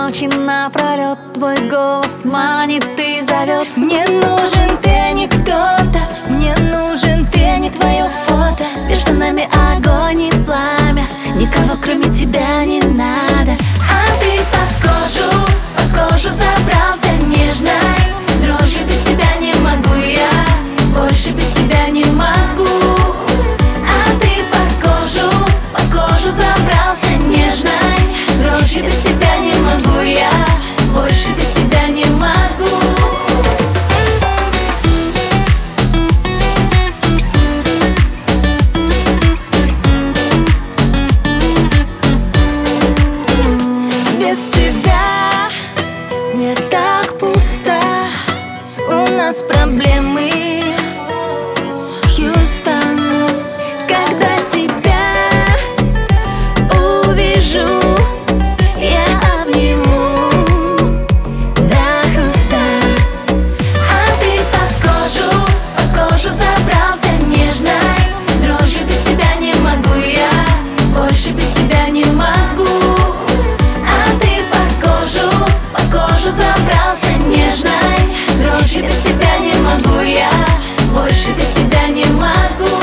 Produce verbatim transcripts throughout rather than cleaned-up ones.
ночи напролет твой голос манит и зовет. Мне нужен ты, а не кто-то. Мне нужен ты, а не твое фото. Между нами огонь и пламя. Никого кроме тебя не надо. А ты под кожу, под кожу забрался нежной. Дрожью без тебя не могу я. Больше без тебя не могу. А ты под кожу, под кожу забрался нежной. Дрожью без тебя не могу я. Больше без тебя не могу. Без тебя мне так пусто. У нас проблемы, Хьюстон. Когда тебя увижу, я обниму до хруста. А ты под кожу, под кожу забрался нежной. Дрожью без тебя не могу я. Больше без тебя не могу. А ты под кожу, под кожу забрался нежной. Дрожью без тебя не могу я. Больше без тебя не могу.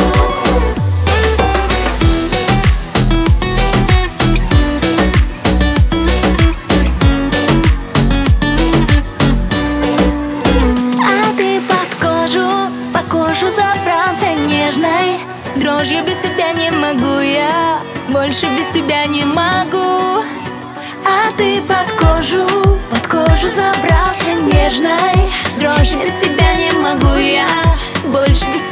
А ты под кожу, под кожу забрался нежной. Дрожью без тебя не могу я. Больше без тебя не могу. А ты под кожу, под кожу забрался нежной. Дрожью без тебя не могу я. Больше без